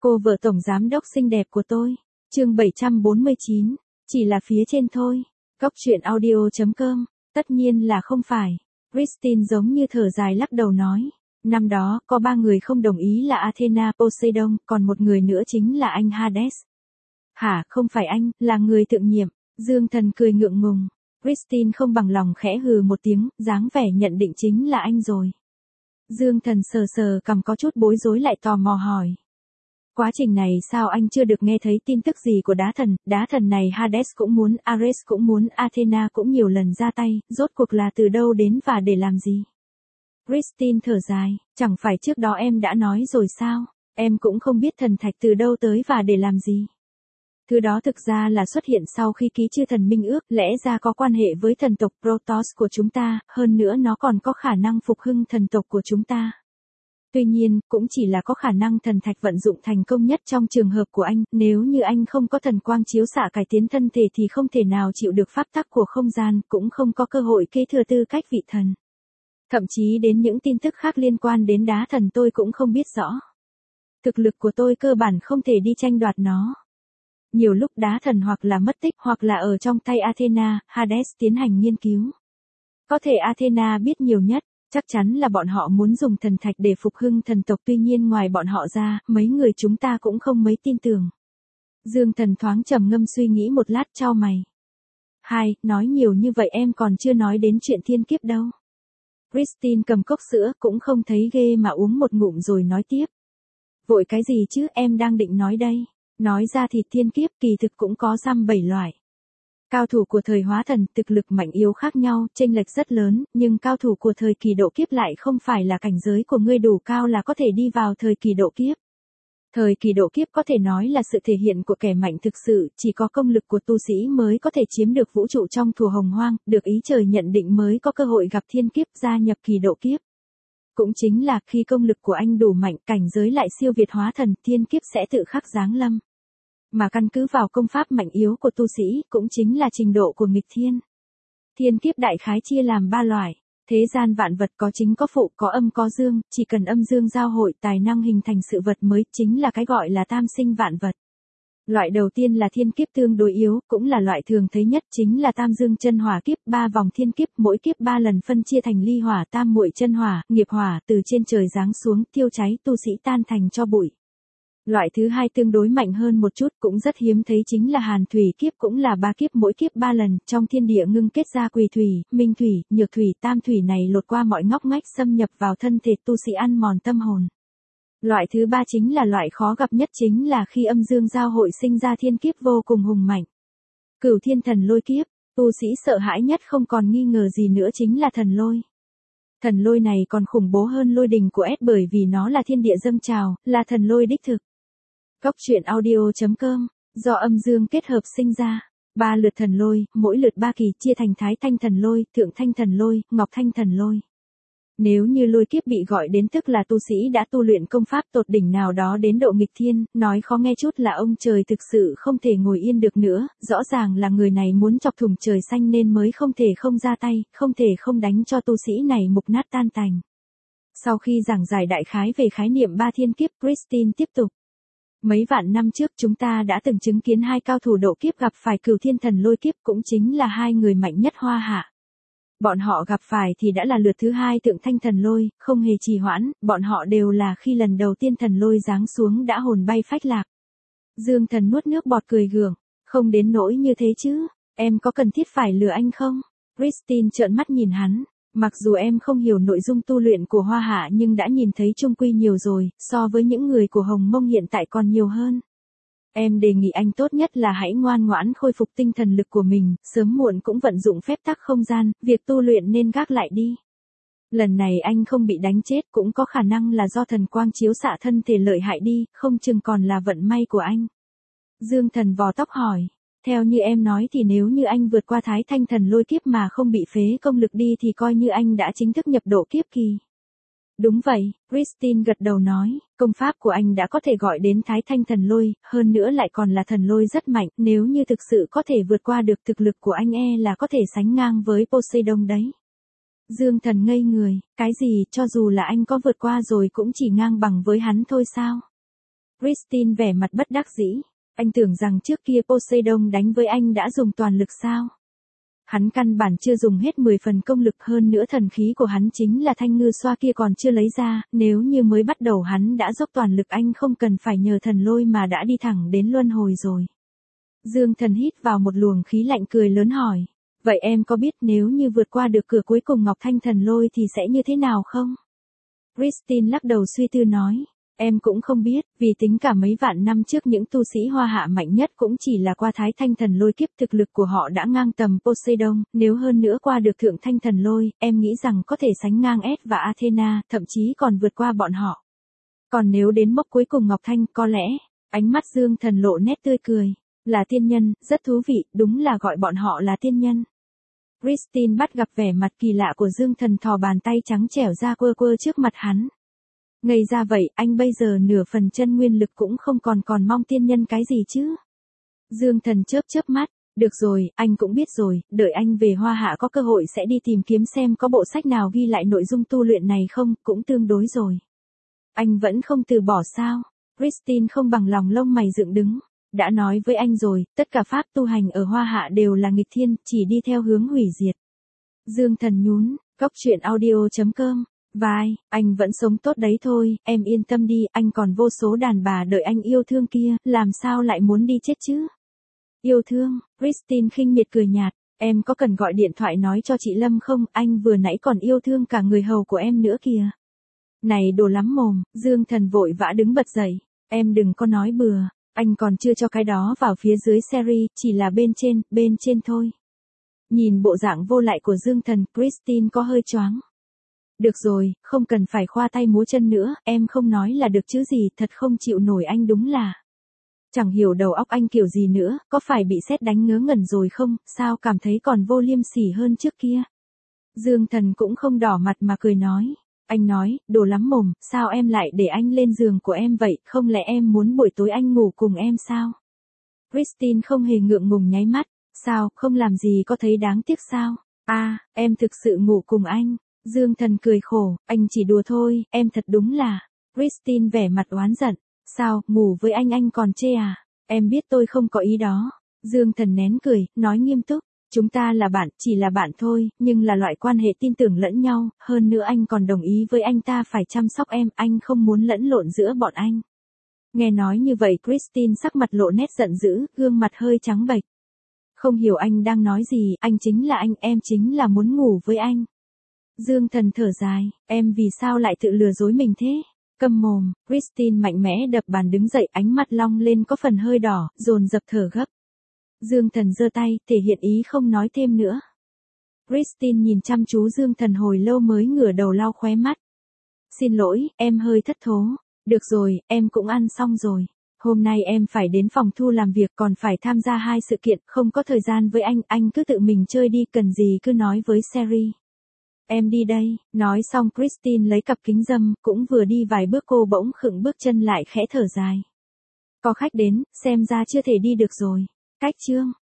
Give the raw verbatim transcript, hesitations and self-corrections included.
Cô vợ tổng giám đốc xinh đẹp của tôi. Chương bảy trăm bốn mươi chín, chỉ là phía trên thôi. Góc truyện audio chấm com, tất nhiên là không phải. Christine giống như thở dài lắc đầu nói. Năm đó, có ba người không đồng ý là Athena, Poseidon, còn một người nữa chính là anh Hades. Hả, không phải anh, là người thượng nhiệm. Dương Thần cười ngượng ngùng. Christine không bằng lòng khẽ hừ một tiếng, dáng vẻ nhận định chính là anh rồi. Dương Thần sờ sờ cằm có chút bối rối lại tò mò hỏi. Quá trình này sao anh chưa được nghe thấy tin tức gì của đá thần, đá thần này Hades cũng muốn, Ares cũng muốn, Athena cũng nhiều lần ra tay, rốt cuộc là từ đâu đến và để làm gì? Christine thở dài, chẳng phải trước đó em đã nói rồi sao, em cũng không biết thần thạch từ đâu tới và để làm gì. Thứ đó thực ra là xuất hiện sau khi ký chư thần minh ước, lẽ ra có quan hệ với thần tộc Protoss của chúng ta, hơn nữa nó còn có khả năng phục hưng thần tộc của chúng ta. Tuy nhiên, cũng chỉ là có khả năng thần thạch vận dụng thành công nhất trong trường hợp của anh, nếu như anh không có thần quang chiếu xạ cải tiến thân thể thì không thể nào chịu được pháp tắc của không gian, cũng không có cơ hội kế thừa tư cách vị thần. Thậm chí đến những tin tức khác liên quan đến đá thần tôi cũng không biết rõ. Thực lực của tôi cơ bản không thể đi tranh đoạt nó. Nhiều lúc đá thần hoặc là mất tích hoặc là ở trong tay Athena, Hades tiến hành nghiên cứu. Có thể Athena biết nhiều nhất. Chắc chắn là bọn họ muốn dùng thần thạch để phục hưng thần tộc, tuy nhiên ngoài bọn họ ra, mấy người chúng ta cũng không mấy tin tưởng. Dương Thần thoáng trầm ngâm suy nghĩ một lát chau mày. Hai, nói nhiều như vậy em còn chưa nói đến chuyện thiên kiếp đâu. Christine cầm cốc sữa cũng không thấy ghê mà uống một ngụm rồi nói tiếp. Vội cái gì chứ, em đang định nói đây. Nói ra thì thiên kiếp kỳ thực cũng có dăm bảy loại. Cao thủ của thời hóa thần, thực lực mạnh yếu khác nhau, chênh lệch rất lớn, nhưng cao thủ của thời kỳ độ kiếp lại không phải là cảnh giới của ngươi đủ cao là có thể đi vào thời kỳ độ kiếp. Thời kỳ độ kiếp có thể nói là sự thể hiện của kẻ mạnh thực sự, chỉ có công lực của tu sĩ mới có thể chiếm được vũ trụ trong thủa hồng hoang, được ý trời nhận định mới có cơ hội gặp thiên kiếp gia nhập kỳ độ kiếp. Cũng chính là khi công lực của anh đủ mạnh, cảnh giới lại siêu việt hóa thần, thiên kiếp sẽ tự khắc giáng lâm. Mà căn cứ vào công pháp mạnh yếu của tu sĩ, cũng chính là trình độ của nghịch thiên. Thiên kiếp đại khái chia làm ba loại. Thế gian vạn vật có chính có phụ, có âm có dương, chỉ cần âm dương giao hội tài năng hình thành sự vật mới, chính là cái gọi là tam sinh vạn vật. Loại đầu tiên là thiên kiếp tương đối yếu, cũng là loại thường thấy nhất, chính là tam dương chân hỏa kiếp, ba vòng thiên kiếp, mỗi kiếp ba lần phân chia thành ly hỏa, tam muội chân hỏa, nghiệp hỏa, từ trên trời giáng xuống, thiêu cháy tu sĩ tan thành cho bụi. Loại thứ hai tương đối mạnh hơn một chút, cũng rất hiếm thấy, chính là hàn thủy kiếp, cũng là ba kiếp, mỗi kiếp ba lần, trong thiên địa ngưng kết ra quỳ thủy, minh thủy, nhược thủy, tam thủy này lột qua mọi ngóc ngách xâm nhập vào thân thể tu sĩ ăn mòn tâm hồn. Loại thứ ba chính là loại khó gặp nhất, chính là khi âm dương giao hội sinh ra thiên kiếp vô cùng hùng mạnh. Cửu thiên thần lôi kiếp, tu sĩ sợ hãi nhất không còn nghi ngờ gì nữa chính là thần lôi. Thần lôi này còn khủng bố hơn lôi đình của S bởi vì nó là thiên địa dâng trào, là thần lôi đích thực. Góc truyện audio chấm com, do âm dương kết hợp sinh ra. Ba lượt thần lôi, mỗi lượt ba kỳ, chia thành thái thanh thần lôi, thượng thanh thần lôi, ngọc thanh thần lôi. Nếu như lôi kiếp bị gọi đến tức là tu sĩ đã tu luyện công pháp tột đỉnh nào đó đến độ nghịch thiên, nói khó nghe chút là ông trời thực sự không thể ngồi yên được nữa, rõ ràng là người này muốn chọc thủng trời xanh nên mới không thể không ra tay, không thể không đánh cho tu sĩ này mục nát tan tành. Sau khi giảng giải đại khái về khái niệm ba thiên kiếp, Christine tiếp tục. Mấy vạn năm trước chúng ta đã từng chứng kiến hai cao thủ độ kiếp gặp phải cửu thiên thần lôi kiếp, cũng chính là hai người mạnh nhất hoa hạ. Bọn họ gặp phải thì đã là lượt thứ hai thượng thanh thần lôi, không hề trì hoãn, bọn họ đều là khi lần đầu tiên thần lôi giáng xuống đã hồn bay phách lạc. Dương Thần nuốt nước bọt cười gượng, không đến nỗi như thế chứ, em có cần thiết phải lừa anh không? Christine trợn mắt nhìn hắn. Mặc dù em không hiểu nội dung tu luyện của Hoa Hạ nhưng đã nhìn thấy chung quy nhiều rồi, so với những người của Hồng Mông hiện tại còn nhiều hơn. Em đề nghị anh tốt nhất là hãy ngoan ngoãn khôi phục tinh thần lực của mình, sớm muộn cũng vận dụng phép tắc không gian, việc tu luyện nên gác lại đi. Lần này anh không bị đánh chết cũng có khả năng là do thần quang chiếu xạ thân thể lợi hại đi, không chừng còn là vận may của anh. Dương Thần vò tóc hỏi. Theo như em nói thì nếu như anh vượt qua thái thanh thần lôi kiếp mà không bị phế công lực đi thì coi như anh đã chính thức nhập độ kiếp kỳ. Đúng vậy, Christine gật đầu nói, công pháp của anh đã có thể gọi đến thái thanh thần lôi, hơn nữa lại còn là thần lôi rất mạnh, nếu như thực sự có thể vượt qua được thực lực của anh e là có thể sánh ngang với Poseidon đấy. Dương Thần ngây người, cái gì, cho dù là anh có vượt qua rồi cũng chỉ ngang bằng với hắn thôi sao? Christine vẻ mặt bất đắc dĩ. Anh tưởng rằng trước kia Poseidon đánh với anh đã dùng toàn lực sao? Hắn căn bản chưa dùng hết mười phần công lực, hơn nữa thần khí của hắn chính là thanh ngư xoa kia còn chưa lấy ra, nếu như mới bắt đầu hắn đã dốc toàn lực anh không cần phải nhờ thần lôi mà đã đi thẳng đến luân hồi rồi. Dương Thần hít vào một luồng khí lạnh cười lớn hỏi, vậy em có biết nếu như vượt qua được cửa cuối cùng Ngọc Thanh thần lôi thì sẽ như thế nào không? Christine lắc đầu suy tư nói. Em cũng không biết, vì tính cả mấy vạn năm trước những tu sĩ hoa hạ mạnh nhất cũng chỉ là qua thái thanh thần lôi kiếp, thực lực của họ đã ngang tầm Poseidon, nếu hơn nữa qua được thượng thanh thần lôi, em nghĩ rằng có thể sánh ngang S và Athena, thậm chí còn vượt qua bọn họ. Còn nếu đến mốc cuối cùng Ngọc Thanh, có lẽ, ánh mắt Dương Thần lộ nét tươi cười, là tiên nhân, rất thú vị, đúng là gọi bọn họ là tiên nhân. Christine bắt gặp vẻ mặt kỳ lạ của Dương Thần, thò bàn tay trắng trẻo ra quơ quơ trước mặt hắn. Ngây ra vậy, anh bây giờ nửa phần chân nguyên lực cũng không còn, còn mong tiên nhân cái gì chứ? Dương Thần chớp chớp mắt, được rồi, anh cũng biết rồi, đợi anh về Hoa Hạ có cơ hội sẽ đi tìm kiếm xem có bộ sách nào ghi lại nội dung tu luyện này không, cũng tương đối rồi. Anh vẫn không từ bỏ sao? Christine không bằng lòng lông mày dựng đứng. Đã nói với anh rồi, tất cả pháp tu hành ở Hoa Hạ đều là nghịch thiên, chỉ đi theo hướng hủy diệt. Dương Thần nhún, cốc truyện audio chấm com. Vai, anh vẫn sống tốt đấy thôi, em yên tâm đi, anh còn vô số đàn bà đợi anh yêu thương kia, làm sao lại muốn đi chết chứ? Yêu thương, Christine khinh miệt cười nhạt, em có cần gọi điện thoại nói cho chị Lâm không, anh vừa nãy còn yêu thương cả người hầu của em nữa kìa. Này đồ lắm mồm, Dương Thần vội vã đứng bật dậy, em đừng có nói bừa, anh còn chưa cho cái đó vào phía dưới series, chỉ là bên trên, bên trên thôi. Nhìn bộ dạng vô lại của Dương Thần, Christine có hơi choáng. Được rồi, không cần phải khoa tay múa chân nữa, em không nói là được chứ gì, thật không chịu nổi anh đúng là. Chẳng hiểu đầu óc anh kiểu gì nữa, có phải bị sét đánh ngớ ngẩn rồi không, sao cảm thấy còn vô liêm sỉ hơn trước kia. Dương Thần cũng không đỏ mặt mà cười nói. Anh nói, đồ lắm mồm, sao em lại để anh lên giường của em vậy, không lẽ em muốn buổi tối anh ngủ cùng em sao? Christine không hề ngượng ngùng nháy mắt, sao, không làm gì có thấy đáng tiếc sao? À, em thực sự ngủ cùng anh. Dương Thần cười khổ, anh chỉ đùa thôi, em thật đúng là. Christine vẻ mặt oán giận, sao, ngủ với anh anh còn chê à? Em biết tôi không có ý đó. Dương Thần nén cười, nói nghiêm túc, chúng ta là bạn, chỉ là bạn thôi, nhưng là loại quan hệ tin tưởng lẫn nhau, hơn nữa anh còn đồng ý với anh ta phải chăm sóc em, anh không muốn lẫn lộn giữa bọn anh. Nghe nói như vậy Christine sắc mặt lộ nét giận dữ, gương mặt hơi trắng bệch. Không hiểu anh đang nói gì, anh chính là anh, em chính là muốn ngủ với anh. Dương Thần thở dài, em vì sao lại tự lừa dối mình thế? Câm mồm, Christine mạnh mẽ đập bàn đứng dậy, ánh mắt long lên có phần hơi đỏ, dồn dập thở gấp. Dương Thần giơ tay, thể hiện ý không nói thêm nữa. Christine nhìn chăm chú Dương Thần hồi lâu mới ngửa đầu lau khóe mắt. Xin lỗi, em hơi thất thố. Được rồi, em cũng ăn xong rồi. Hôm nay em phải đến phòng thu làm việc, còn phải tham gia hai sự kiện, không có thời gian với anh, anh cứ tự mình chơi đi, cần gì cứ nói với Sherry. Em đi đây, nói xong Christine lấy cặp kính râm, cũng vừa đi vài bước cô bỗng khựng bước chân lại khẽ thở dài. Có khách đến, xem ra chưa thể đi được rồi. Cách chương